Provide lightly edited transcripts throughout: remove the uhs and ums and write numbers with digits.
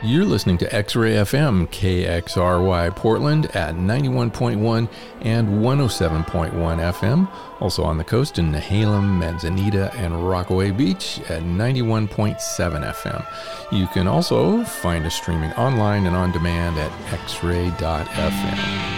You're listening to X-Ray FM, KXRY Portland at 91.1 and 107.1 FM. Also on the coast in Nehalem, Manzanita, and Rockaway Beach at 91.7 FM. You can also find us streaming online and on demand at xray.fm.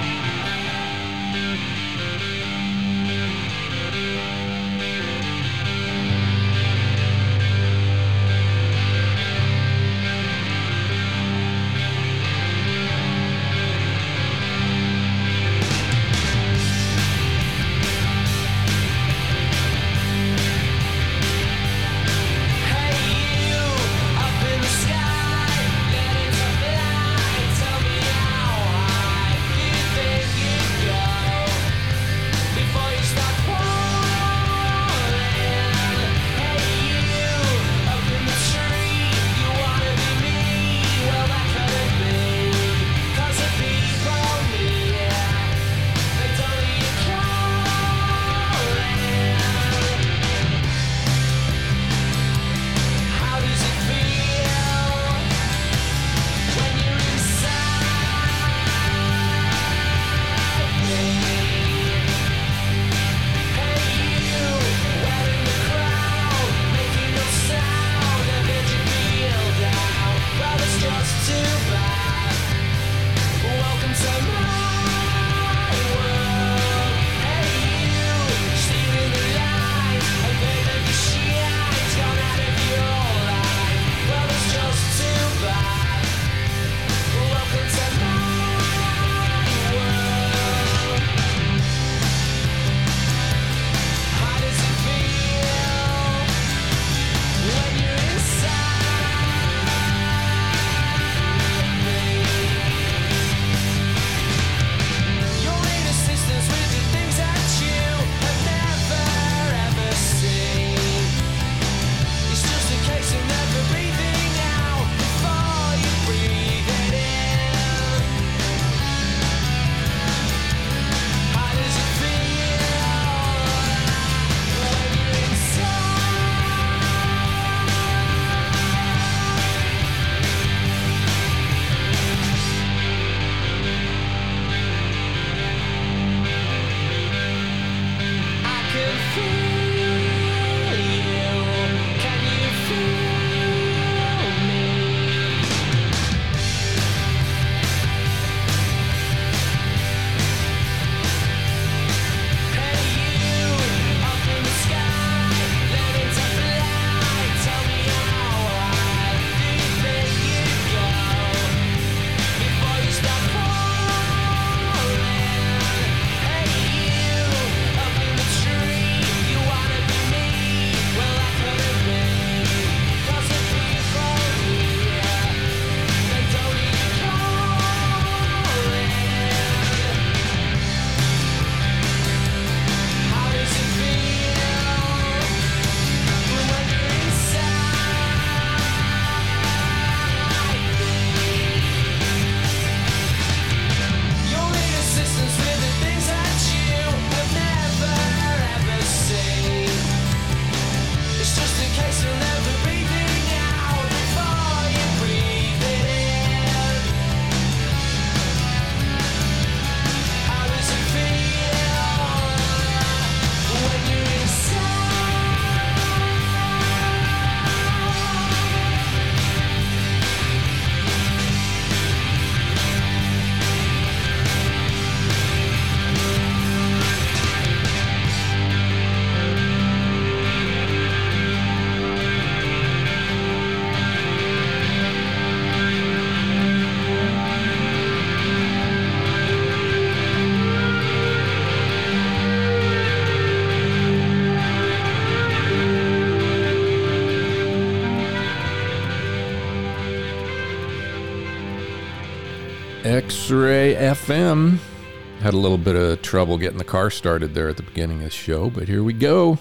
X-Ray FM. Had a little bit of trouble getting the car started there at the beginning of the show, but here we go.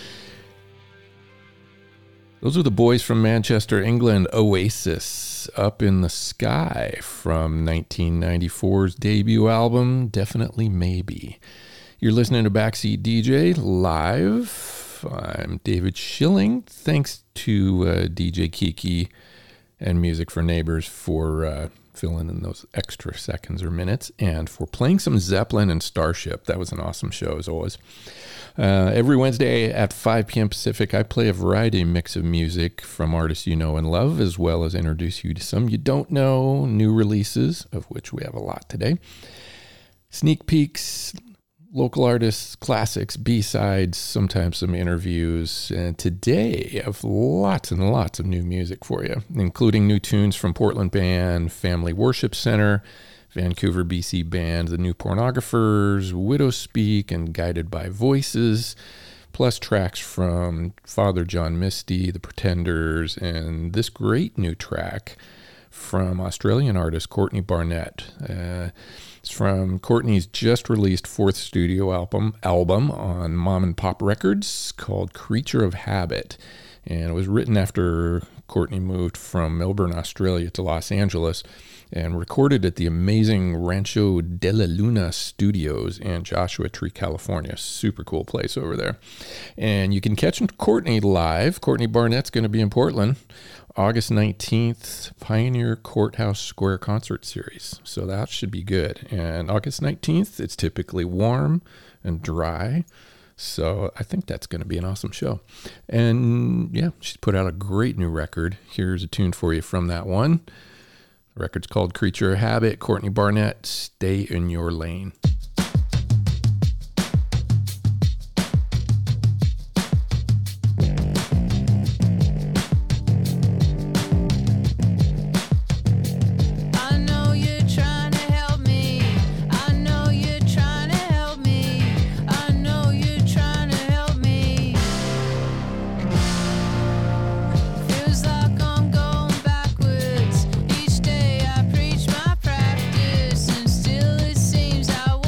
Those are the boys from Manchester, England, Oasis, Up in the Sky, from 1994's debut album, Definitely Maybe. You're listening to Backseat DJ live. I'm David Schilling. Thanks to DJ Kiki and Music for Neighbors for filling in those extra seconds or minutes, and for playing some Zeppelin and Starship. That was an awesome show, as always. Every Wednesday at 5 p.m. Pacific, I play a variety mix of music from artists you know and love, as well as introduce you to some you don't know, new releases, of which we have a lot today, sneak peeks, local artists, classics, B-sides, sometimes some interviews. And today I have lots and lots of new music for you, including new tunes from Portland band Family Worship Center, Vancouver, BC band The New Pornographers, Widow Speak, and Guided by Voices, plus tracks from Father John Misty, The Pretenders, and this great new track from Australian artist Courtney Barnett. It's from Courtney's just released fourth studio album on Mom and Pop Records called Creature of Habit. And it was written after Courtney moved from Melbourne, Australia to Los Angeles and recorded at the amazing Rancho de la Luna Studios in Joshua Tree, California. Super cool place over there. And you can catch Courtney live. Courtney Barnett's going to be in Portland August 19th, Pioneer Courthouse Square Concert Series. So that should be good. And August 19th, it's typically warm and dry. So I think that's going to be an awesome show. And yeah, she's put out a great new record. Here's a tune for you from that one. The record's called Creature of Habit. Courtney Barnett, Stay in Your Lane. Each day I preach my practice, and still it seems I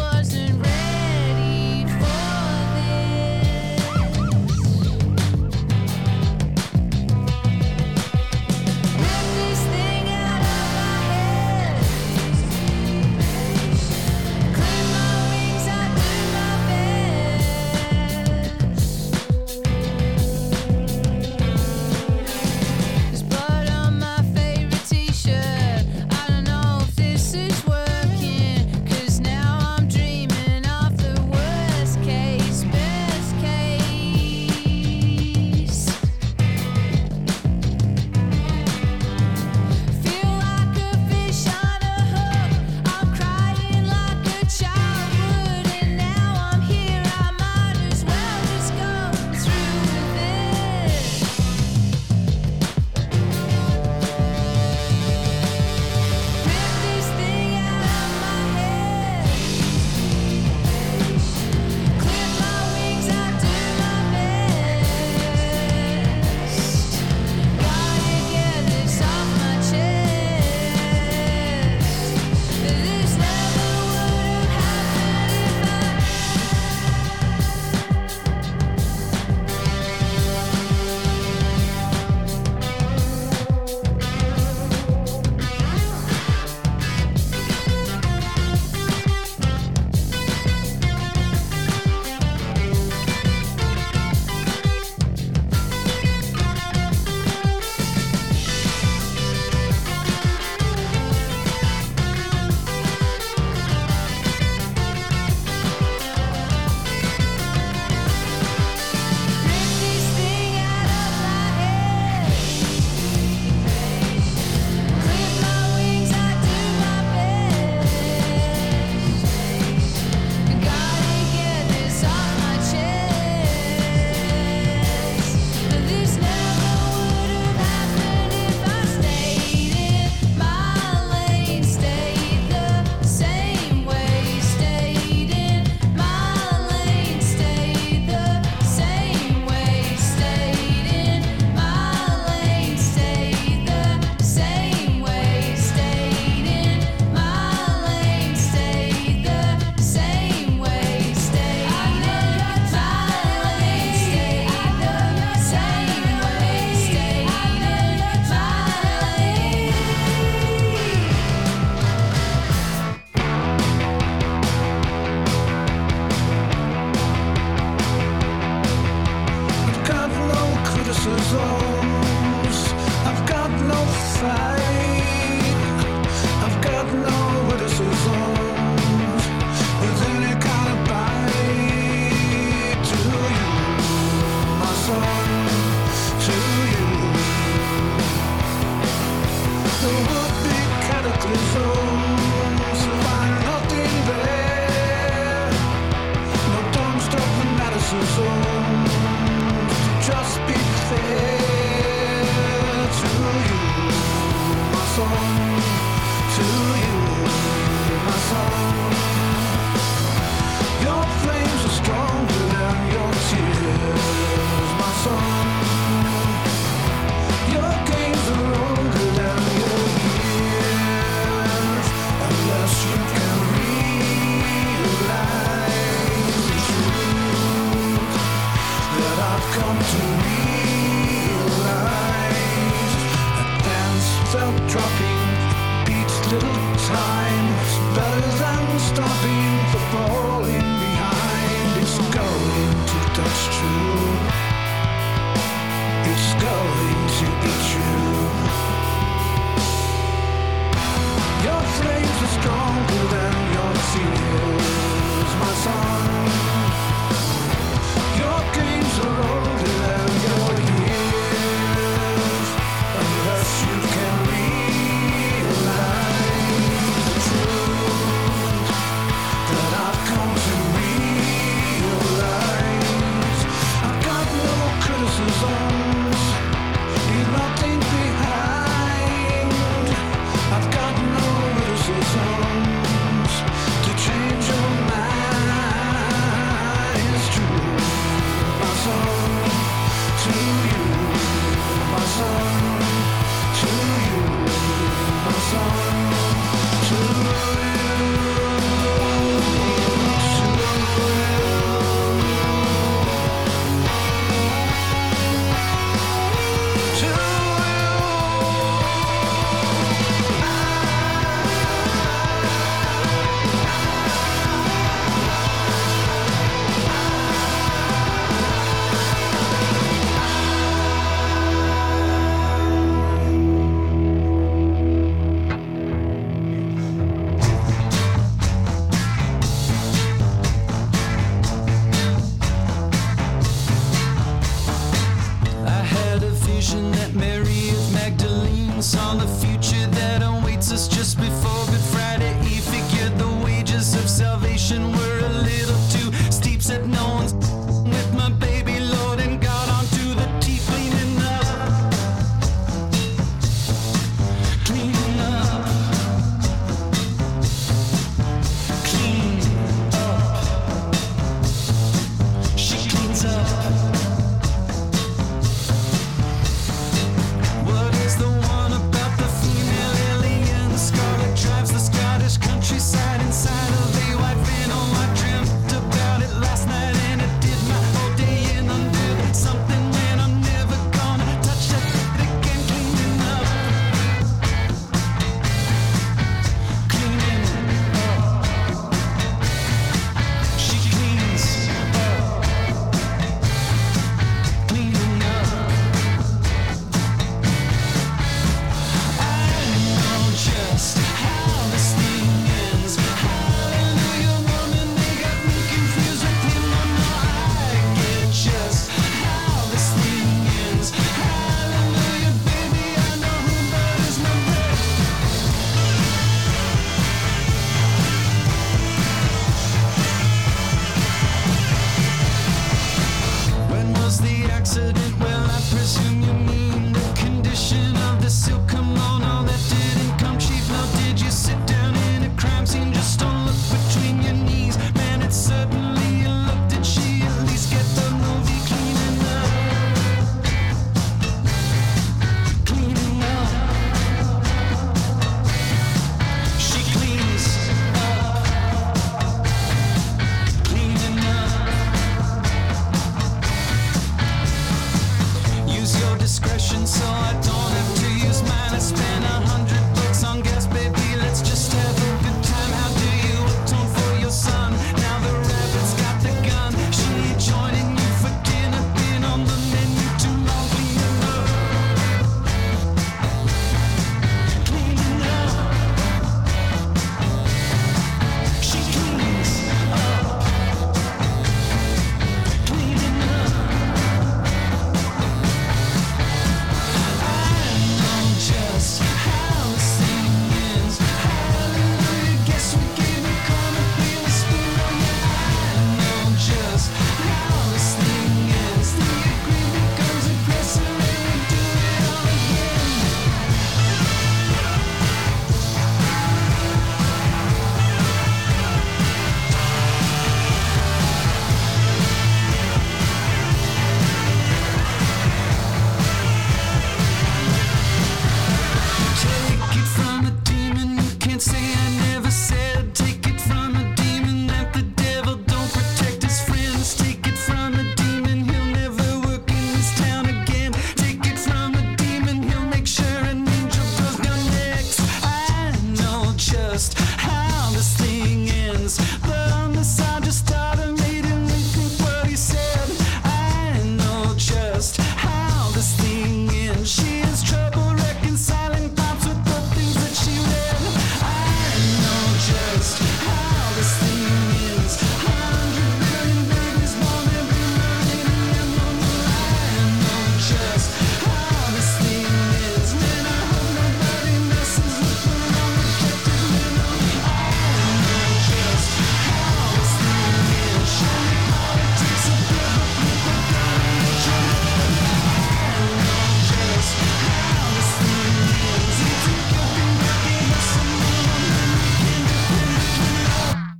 no fight. I've got no witticisms with any kind of bite. To you, my son, to you. There would be cataclysms, find nothing there. No dumb-stuff fanaticisms, just be fair. To you, my son, to you, my son. Your flames are stronger than your tears, my son. Your games are older than your years, unless you can realize the truth that I've come to realize. A dance without dropping beats little time. It's better than stopping the falling behind. It's going to touch true. It's going to be true. Your flames are stronger than your tears, my son. Your games are older than your years, unless you can realize the truth that I've come to realize. I've got no criticisms, leave nothing behind. I've got no witticisms to change your mind. It's true, my son, to you, my son, to you, my son, to you, I had a vision that Mary of Magdalene saw the future that awaits us just before Good Friday Eve. Figured the wages of salvation were a little too steep. Said no one's with my baby Lord and got onto the tea, cleaning up, cleaning up, clean up. She cleans up. What is the one about the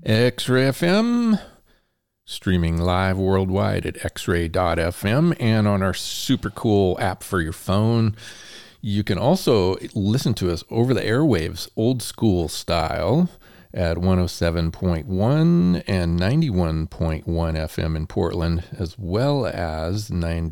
X-Ray FM, streaming live worldwide at xray.fm and on our super cool app for your phone. You can also listen to us over the airwaves, old school style, at 107.1 and 91.1 FM in Portland, as well as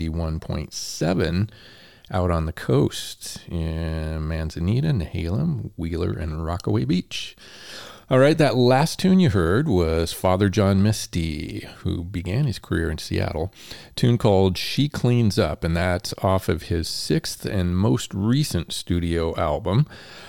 91.7 out on the coast in Manzanita, Nehalem, Wheeler, and Rockaway Beach. All right, that last tune you heard was Father John Misty, who began his career in Seattle. A tune called She Cleans Up, and that's off of his sixth and most recent studio album,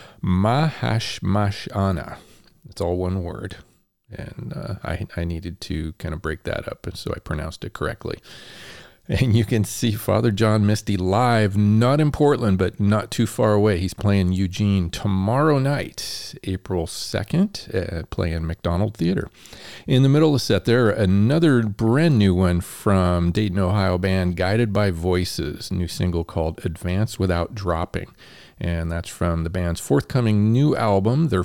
Mahashmashana. It's all one word, and I needed to kind of break that up, so I pronounced it correctly. And you can see Father John Misty live, not in Portland, but not too far away. He's playing Eugene tomorrow night, April 2nd, playing McDonald Theater. In the middle of the set there, another brand new one from Dayton, Ohio band Guided by Voices, new single called Advance Without Dropping. And that's from the band's forthcoming new album, their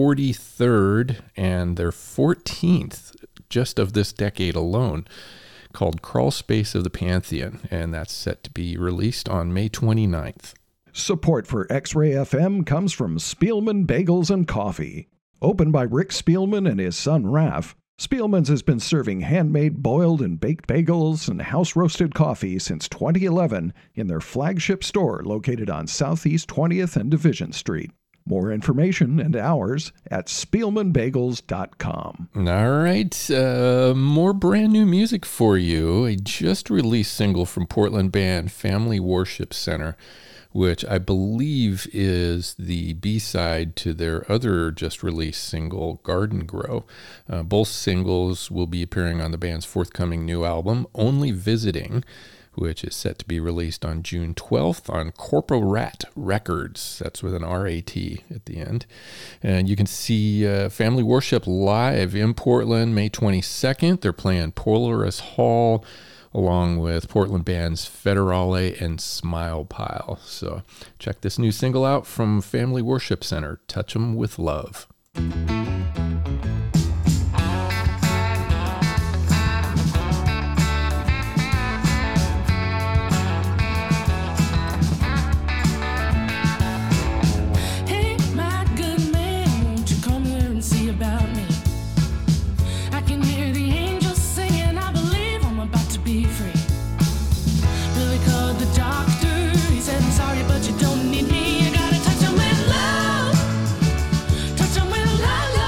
43rd and their 14th just of this decade alone, called Crawl Space of the Pantheon, and that's set to be released on May 29th. Support for X-Ray FM comes from Spielman Bagels and Coffee. Opened by Rick Spielman and his son Raph, Spielman's has been serving handmade boiled and baked bagels and house-roasted coffee since 2011 in their flagship store located on Southeast 20th and Division Street. More information and hours at SpielmanBagels.com. All right, more brand new music for you. A just released single from Portland band Family Worship Center, which I believe is the B-side to their other just released single, Garden Grow. Both singles will be appearing on the band's forthcoming new album, Only Visiting, which is set to be released on June 12th on Corporal Rat Records. That's with an R-A-T at the end. And you can see Family Worship live in Portland May 22nd. They're playing Polaris Hall along with Portland bands Federale and Smile Pile. So check this new single out from Family Worship Center, Touch 'Em With Love. But you don't need me. You gotta touch 'em with love. Touch 'em with love, love.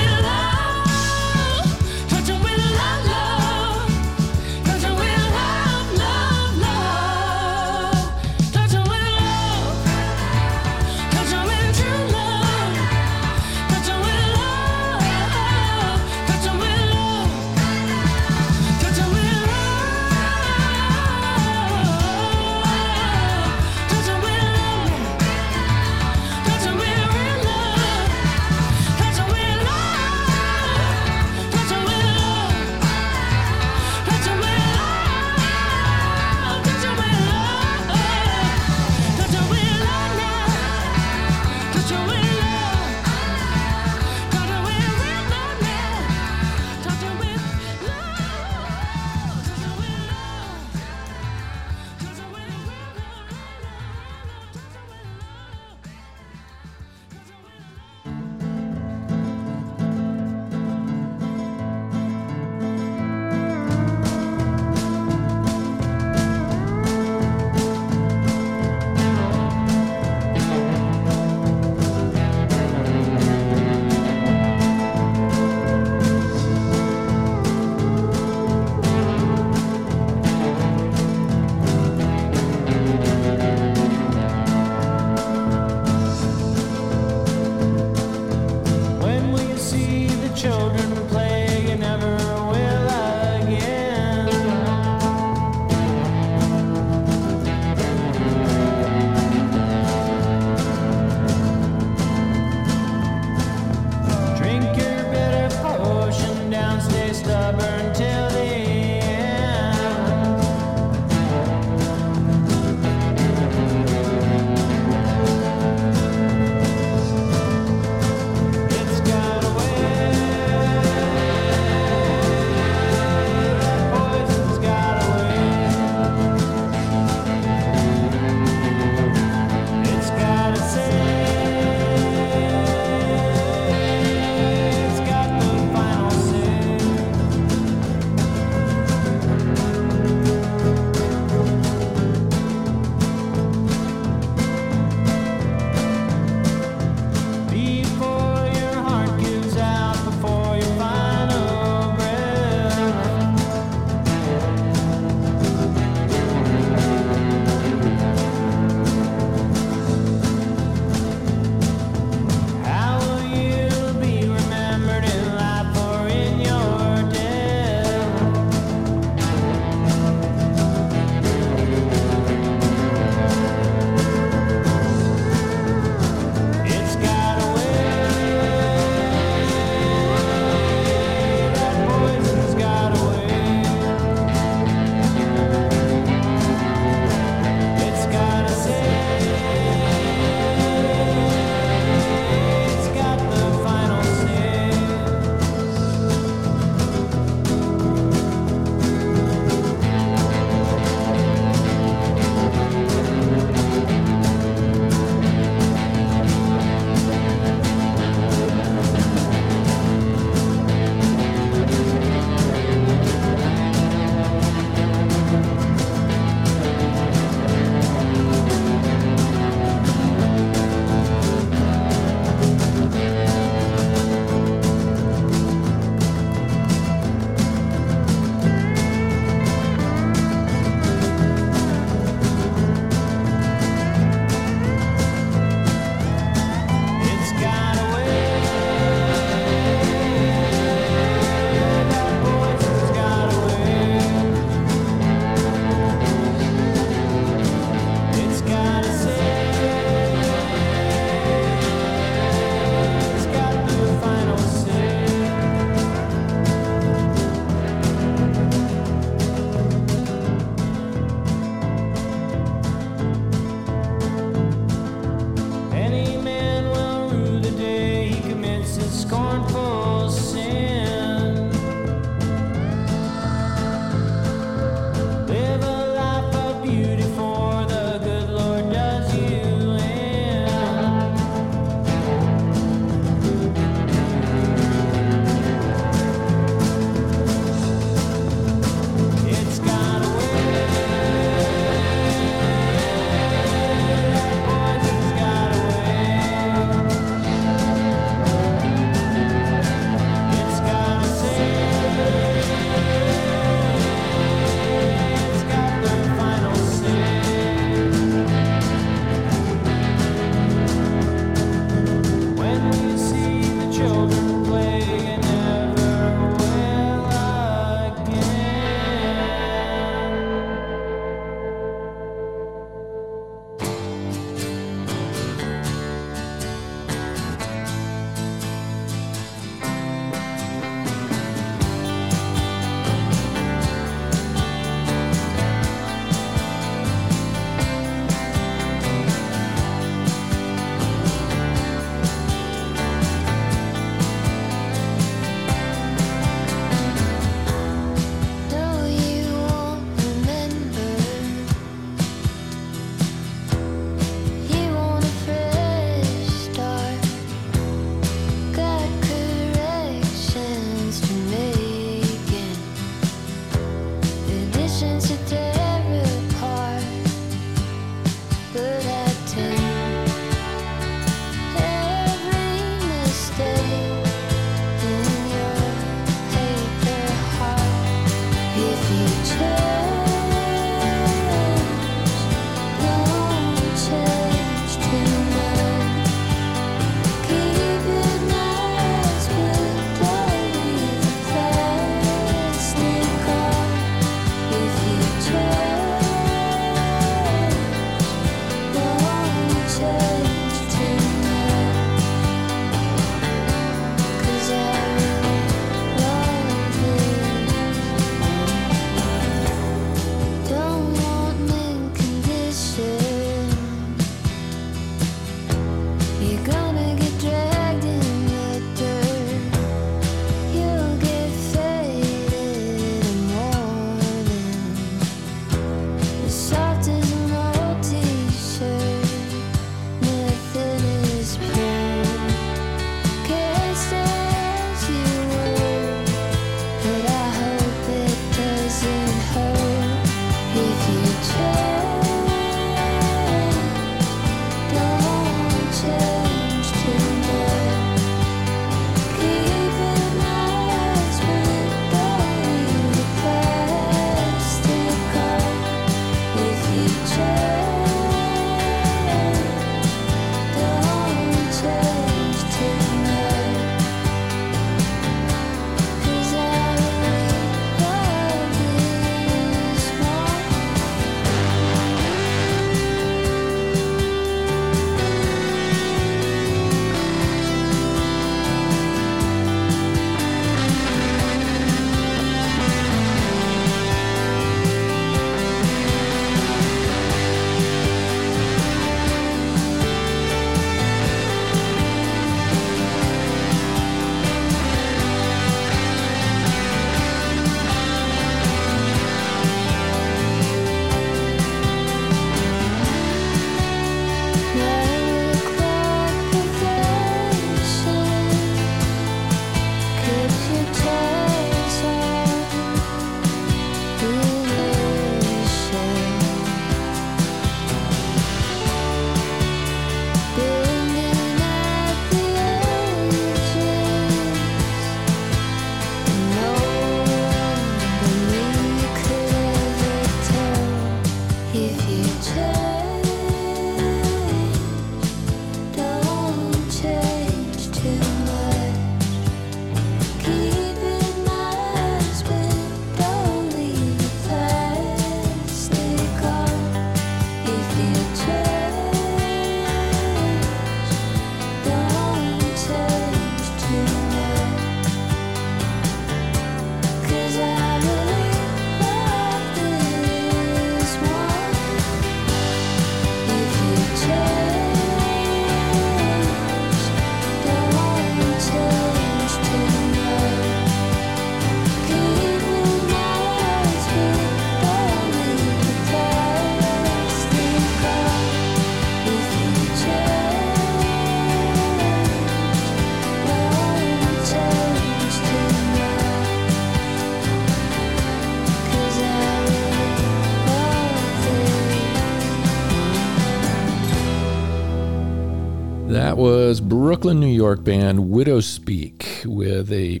That was Brooklyn, New York band Widow Speak with a,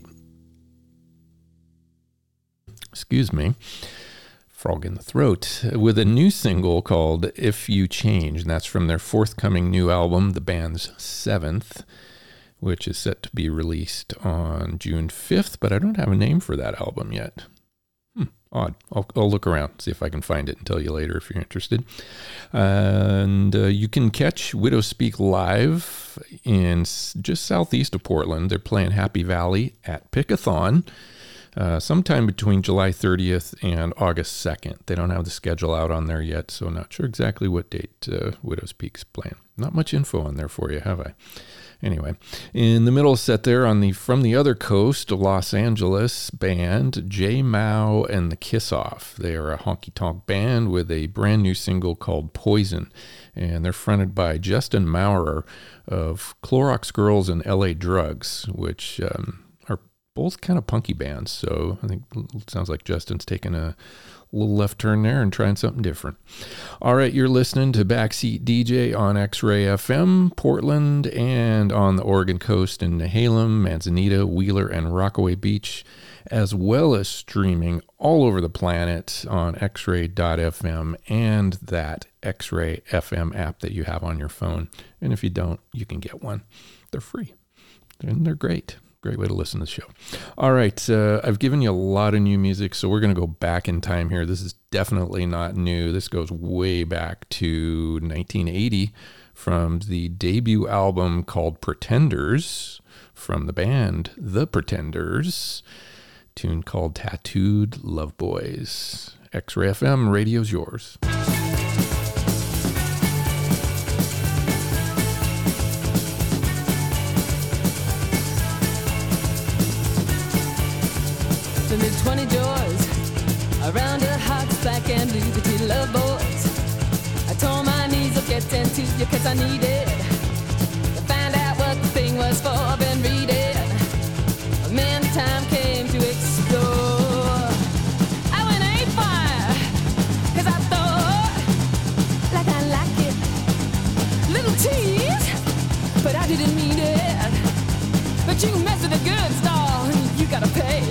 excuse me, frog in the throat, with a new single called If You Change, and that's from their forthcoming new album, the band's 7th, which is set to be released on June 5th, but I don't have a name for that album yet. Odd. I'll look around, see if I can find it and tell you later if you're interested. And you can catch Widow Speak live in just southeast of Portland. They're playing Happy Valley at Pickathon sometime between July 30th and August 2nd. They don't have the schedule out on there yet, so not sure exactly what date Widow Speak's playing. Not much info on there for you, have I? Anyway, in the middle set there from the other coast, Los Angeles band J Mao and the Kiss Off. They are a honky-tonk band with a brand new single called Poison, and they're fronted by Justin Maurer of Clorox Girls and LA Drugs, which are both kind of punky bands. So I think it sounds like Justin's taking a little left turn there and trying something different. All right, you're listening to Backseat DJ on X-Ray FM, Portland, and on the Oregon coast in Nehalem, Manzanita, Wheeler, and Rockaway Beach, as well as streaming all over the planet on xray.fm and that X-Ray FM app that you have on your phone. And if you don't, you can get one. They're free, and they're great. Great way to listen to the show. All right, I've given you a lot of new music, so we're going to go back in time here. This is definitely not new. This goes way back to 1980 from the debut album called Pretenders from the band The Pretenders, a tune called Tattooed Love Boys. X-Ray FM, radio's yours. The mid-20 doors around her heart's black and blue, the two love boys. I tore my knees up getting to you cause I needed to find out what the thing was for. I've been reading, man, the time came to explore. I went A-fire cause I thought like I like it. Little tease, but I didn't mean it. But you mess with the good stuff, you gotta pay.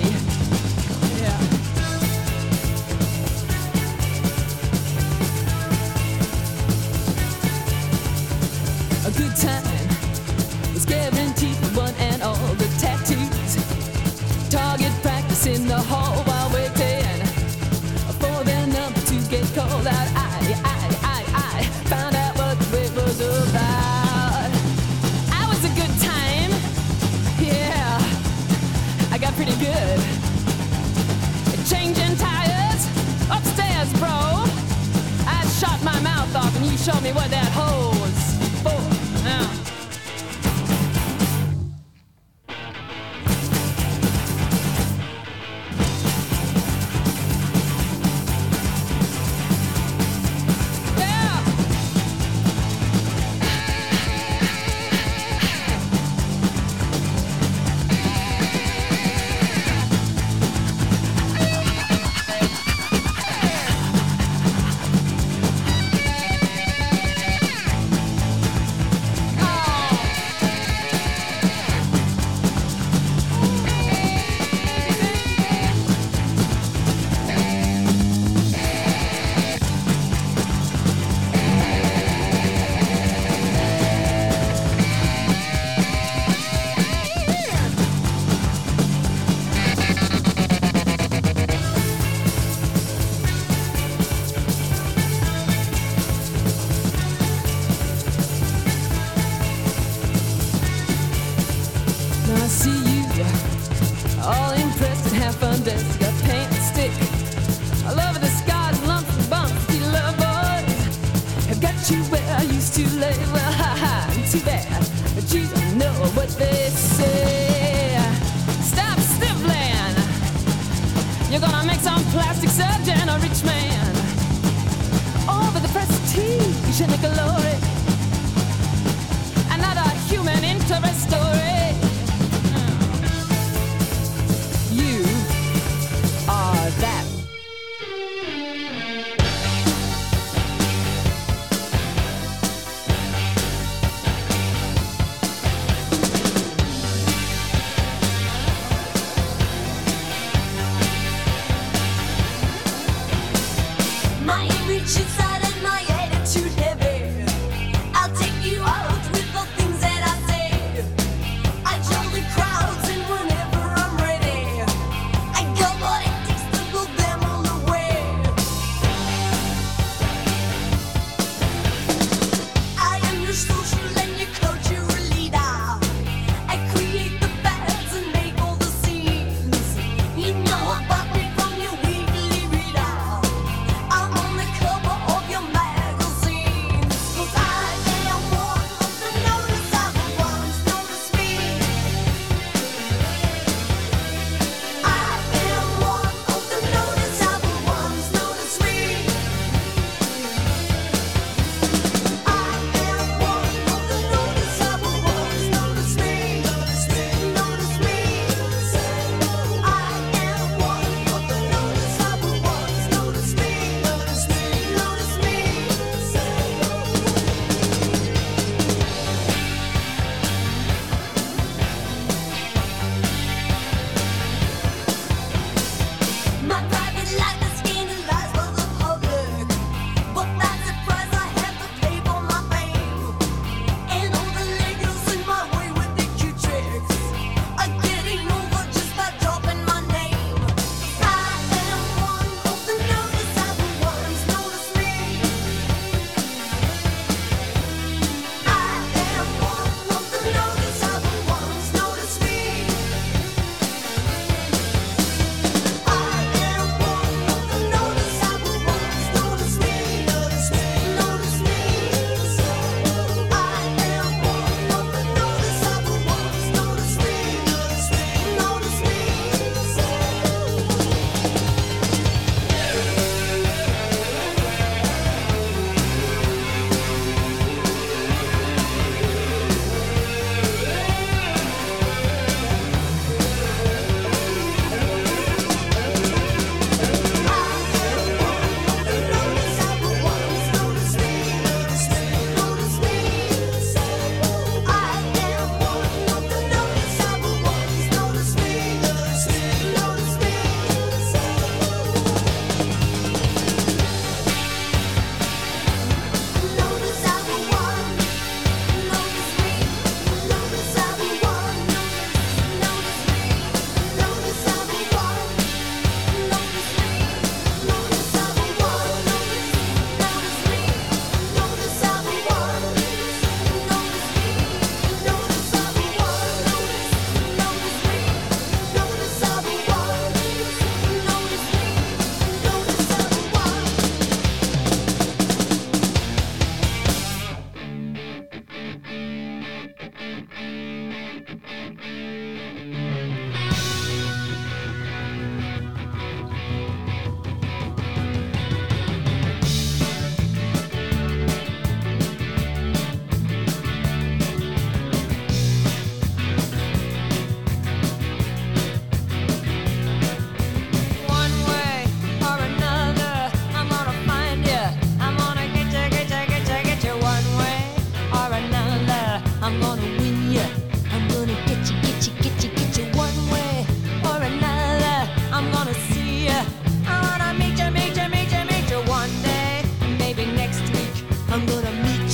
A good time is guaranteed for one and all. The tattoos, target practice in the hall while waiting for their number to get called out. I found out what the wait was about. I was a good time, yeah, I got pretty good. Changing tires, upstairs, bro. I shot my mouth off and you showed me what that hole's for. Now.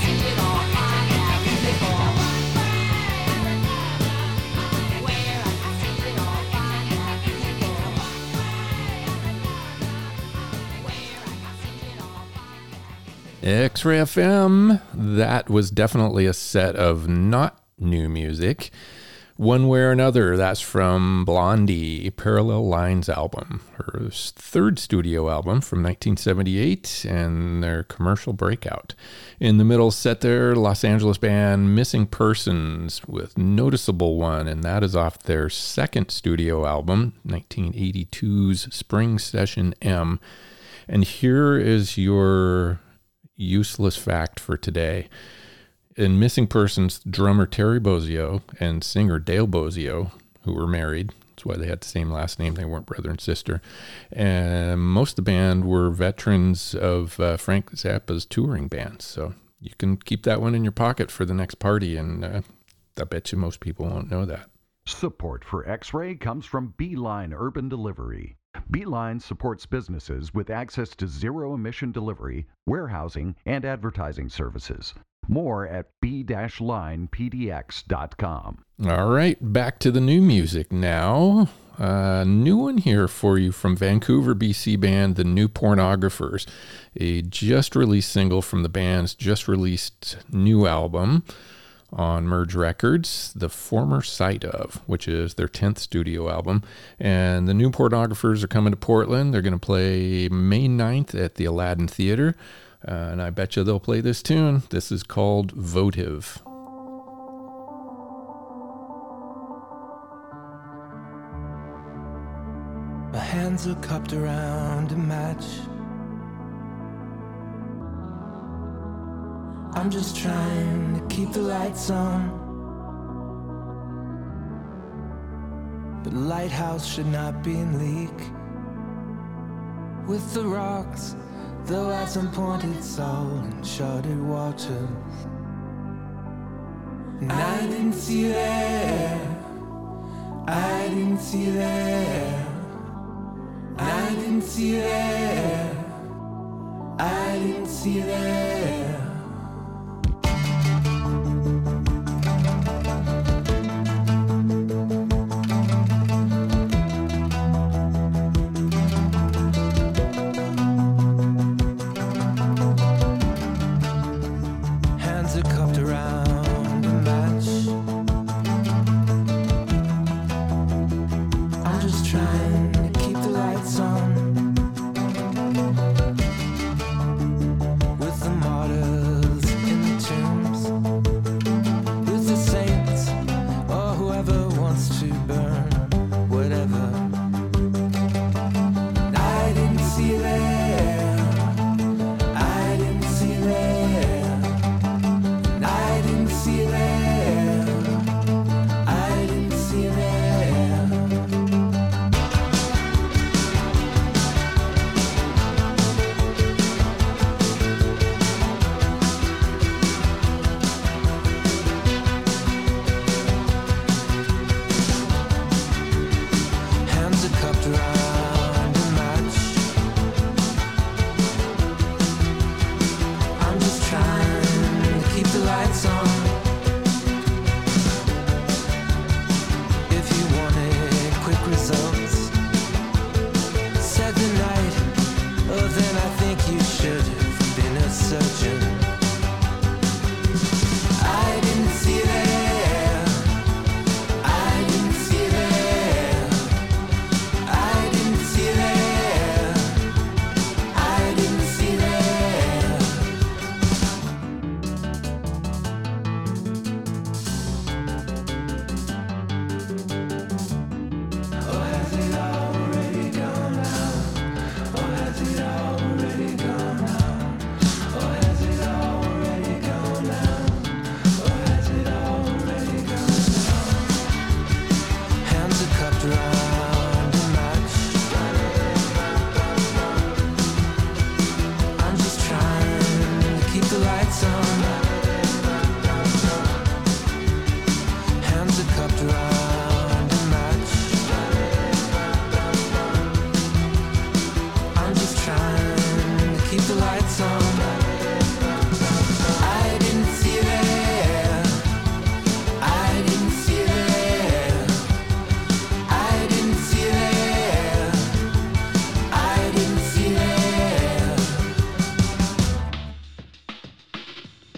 X-Ray FM, that was definitely a set of not new music. One Way or Another, that's from Blondie, Parallel Lines album, her third studio album from 1978 and their commercial breakout. In the middle set there, Los Angeles band Missing Persons with Noticeable One, and that is off their second studio album, 1982's Spring Session M. And here is your useless fact for today. In Missing Persons, drummer Terry Bozzio and singer Dale Bozzio, who were married, that's why they had the same last name, they weren't brother and sister, and most of the band were veterans of Frank Zappa's touring band, so you can keep that one in your pocket for the next party, and I bet you most people won't know that. Support for X-Ray comes from Beeline Urban Delivery. Beeline supports businesses with access to zero-emission delivery, warehousing, and advertising services. More at b-linepdx.com. All right, back to the new music now. New one here for you from Vancouver, BC band The New Pornographers, a just-released single from the band's just-released new album on Merge Records, The Former Sight Of, which is their 10th studio album. And the New Pornographers are coming to Portland. They're going to play May 9th at the Aladdin Theater. And I bet you they'll play this tune. This is called Votive. My hands are cupped around a match. I'm just trying to keep the lights on. The lighthouse should not be in leak. With the rocks, though at some point it's all uncharted waters. And I didn't see you there. I didn't see you there. I didn't see you there. I didn't see you there. Hands are cupped around a match. I'm just trying to keep the lights on. With the martyrs in the tombs, with the saints, or whoever wants to burn whatever. I didn't see you there. I didn't see you there. I didn't see you there. I didn't see you there. Hands are cupped around a match. I'm just trying to keep the lights on. If you wanted quick results, said the night, oh then I think you should have been a surgeon. I didn't see you there. I didn't see you there. I didn't see you there. I didn't see you there. Oh, has it already gone now? Oh, has it already gone now? Oh, has it already gone now? Oh, has it already gone now? Hands are cupped around a match. I'm just trying to keep the lights on. Hands are cupped around a match. I'm just trying to keep the lights on. I didn't see you there. I didn't see you there. I didn't see you there. I didn't see you there.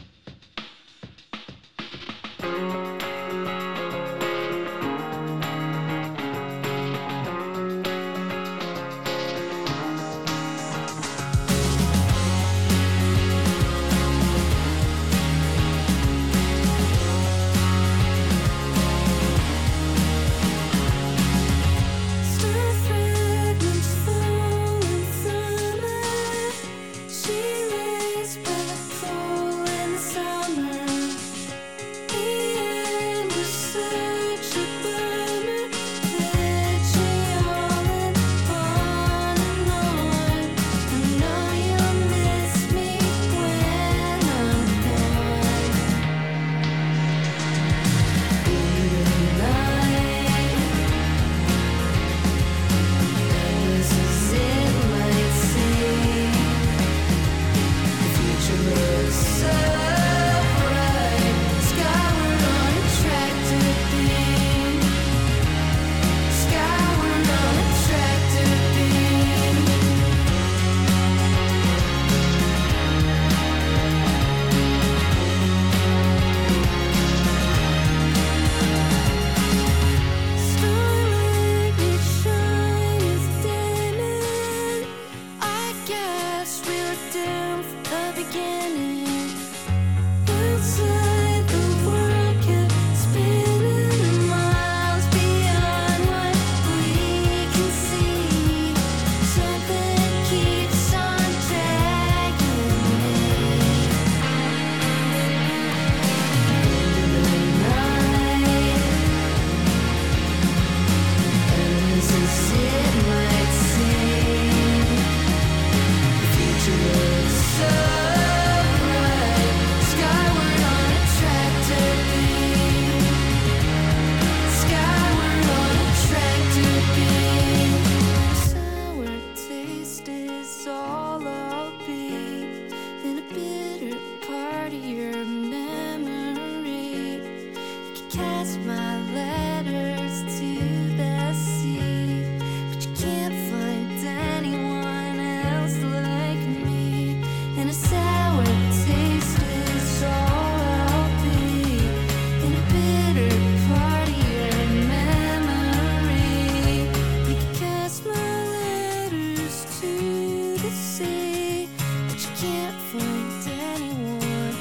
cast my letters to the sea, but you can't find anyone else like me. And a sour taste is all I'll be, in a bitter party or memory. You can cast my letters to the sea, but you can't find anyone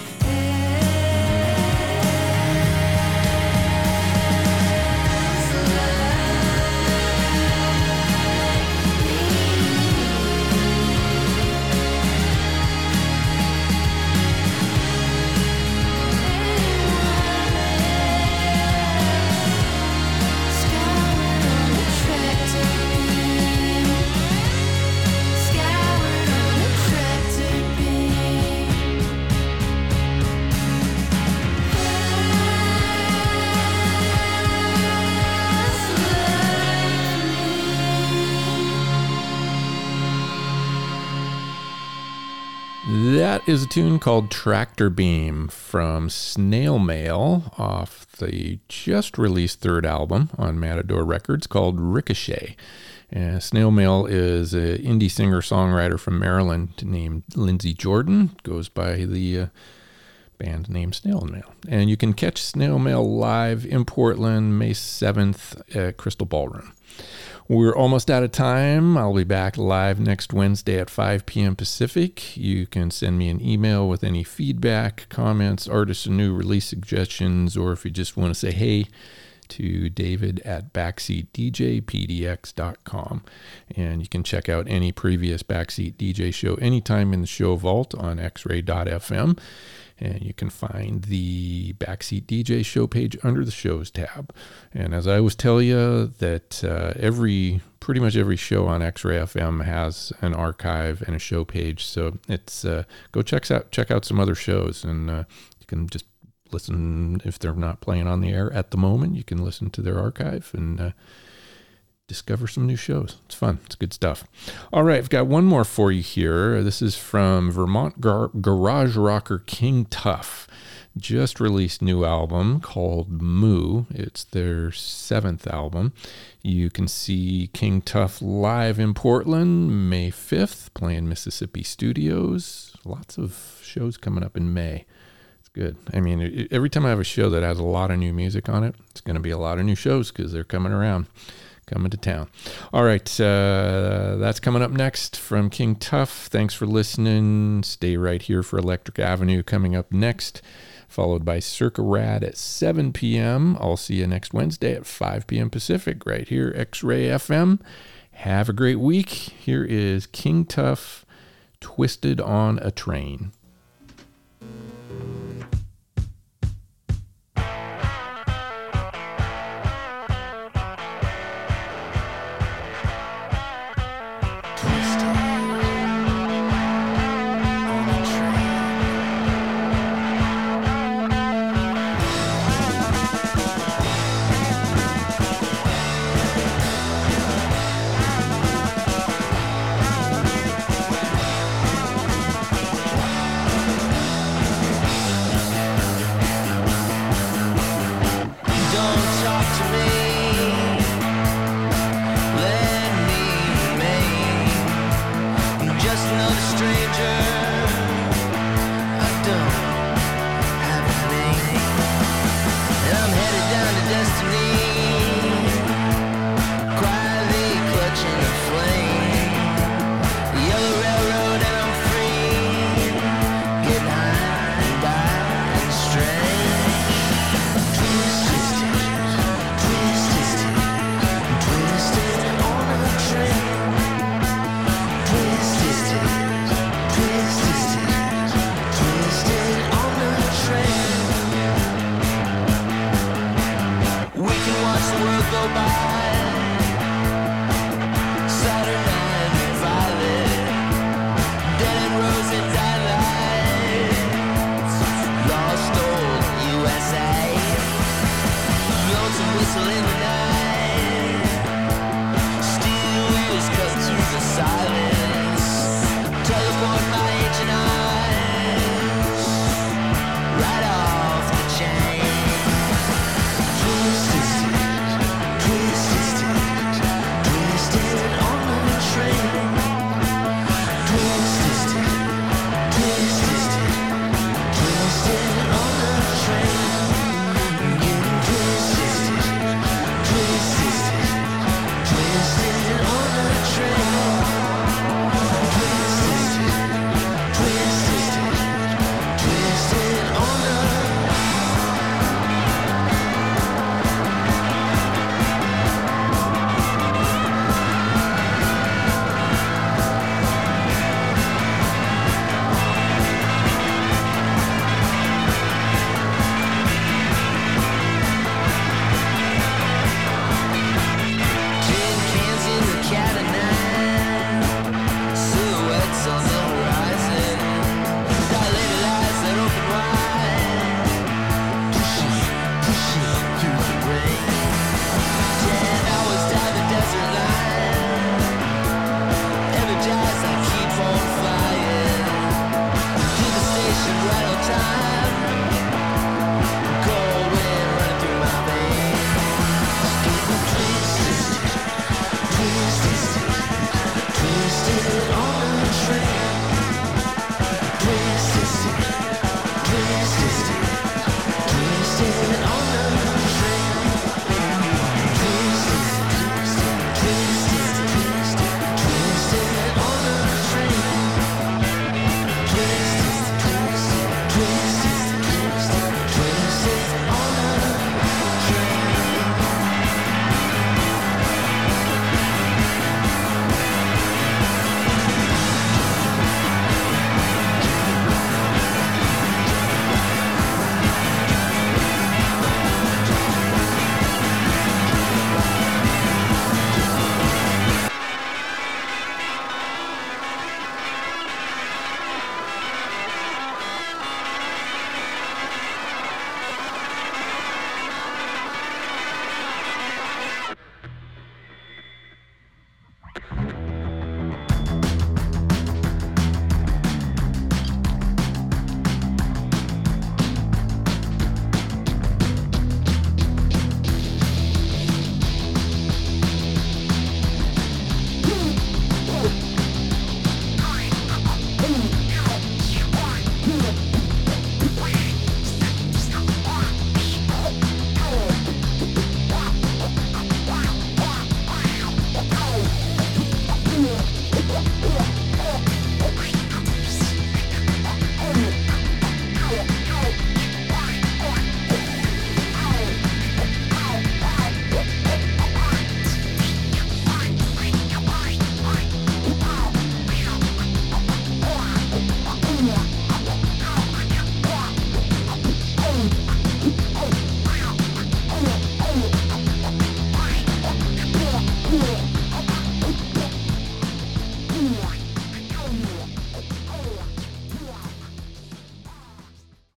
That is a tune called Tractor Beam from Snail Mail off the just released third album on Matador Records called Ricochet. Snail Mail is an indie singer-songwriter from Maryland named Lindsey Jordan. Goes by the band name Snail Mail. And you can catch Snail Mail live in Portland May 7th at Crystal Ballroom. We're almost out of time. I'll be back live next Wednesday at 5 p.m. Pacific. You can send me an email with any feedback, comments, artist and new release suggestions, or if you just want to say hey, to David at backseatdjpdx.com. And you can check out any previous Backseat DJ show anytime in the show vault on xray.fm. And you can find the Backseat DJ show page under the shows tab. And as I always tell you, that pretty much every show on X-Ray FM has an archive and a show page. So it's go check out some other shows, and you can just listen if they're not playing on the air at the moment. You can listen to their archive and discover some new shows. It's fun. It's good stuff. All right, I've got one more for you here. This is from Vermont garage rocker King Tuff. Just released new album called Moo. It's their 7th album. You can see King Tuff live in Portland May 5th, playing Mississippi Studios. Lots of shows coming up in May. It's good. I mean, every time I have a show that has a lot of new music on it, it's going to be a lot of new shows because they're coming around. Coming to town. All right, that's coming up next from King Tuff. Thanks for listening. Stay right here for Electric Avenue coming up next, followed by Circa Rad at 7 p.m. I'll see you next Wednesday at 5 p.m. Pacific right here, X-Ray FM. Have a great week. Here is King Tuff, Twisted on a Train. Just another stranger. I don't